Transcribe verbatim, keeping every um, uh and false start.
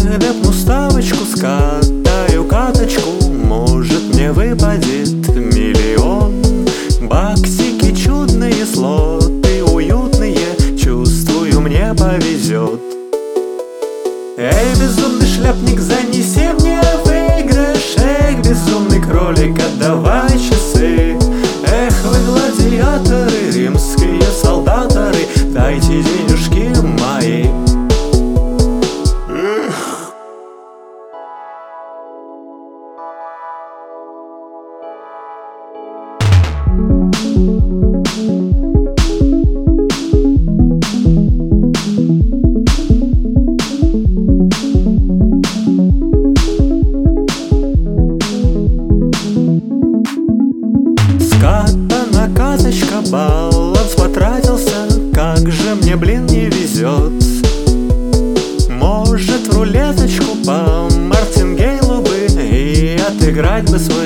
вепну ставочку, скатаю каточку, может мне выпадет миллион. Баксики чудные, слоты уютные, чувствую, мне повезет. Эй, безумный шляпник, занеси мне выигрыш. Эх, безумный кролик, отдавай часы. Эх, вы гладиаторы, римские солдаторы, дайте денежки мои. Скатана каточка, баланс потратился, как же мне, блин, не везет. Может, в рулеточку по Мартингейлу бы и отыграть бы свой